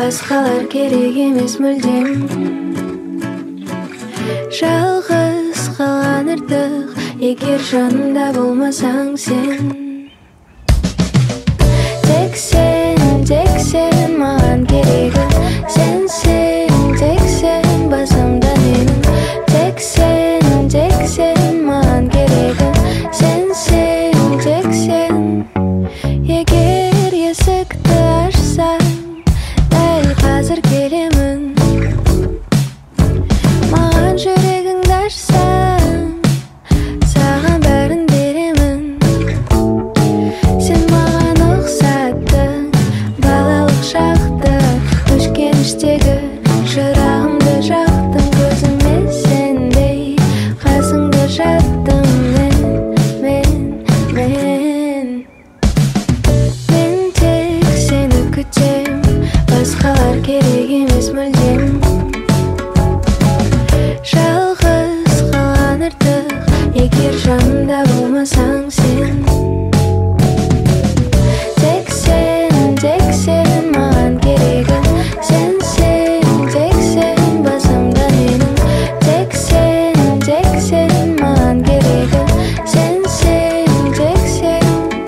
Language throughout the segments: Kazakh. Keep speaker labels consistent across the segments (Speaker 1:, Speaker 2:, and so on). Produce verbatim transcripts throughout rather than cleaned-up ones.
Speaker 1: басқалар керек емес мүлдем. Жалғыз қалған артық, егер жанымда болмасаң сен. Тек сен, тек сен маған керегі, сенсің, тек сен басымда менің. Тек сен, тек сен маған керегі, сенсің, тек сен. Егер есікті ашсаң, дәл қазір келемін. Маған жүрегіңді ашсаң, саған бәрін беремін. Сен маған ұқсаттың, балалық шақты, өшкеніштегі шырағымды жақтың. Көзіме сендей қасыңда жаттым мен, мен, мен. Мен тек сені күтем, басқалар керек емес мүлдем. Жалғыз қалған артық, егер жанымда болмасаң сен. Тек сен, тек сен маған керегі, сенсің, тек сен басымда менің. Тек сен, тек сен маған керегі, сенсің, тек сен.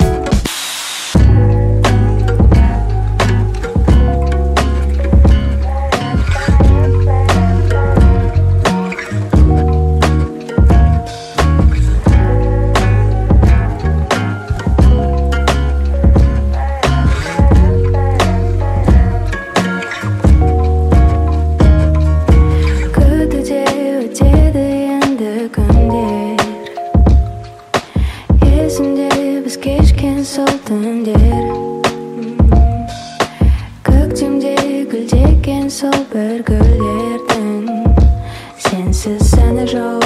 Speaker 1: Күтуде өтеді енді күндер, есімде біз кешкен сол түндер. Көктемде гүлдеген сол бір гүлдердің сенсіз сәні жоқ.